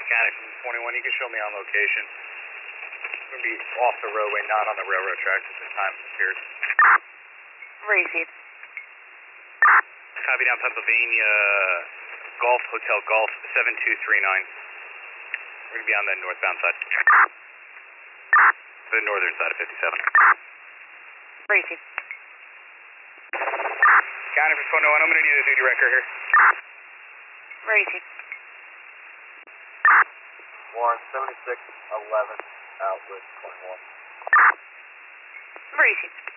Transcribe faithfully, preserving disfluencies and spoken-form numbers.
County from twenty-one, you can show me on location. We're going to be off the roadway, not on the railroad tracks at this time, it appears. Received. Copy down Pennsylvania, Golf Hotel Golf seven two three nine. We're going to be on the northbound side. The northern side of fifty-seven. Received. County for twenty-one, I'm going to need a duty record here. Received. Warren, seventy-six eleven, out with twenty-one. Received.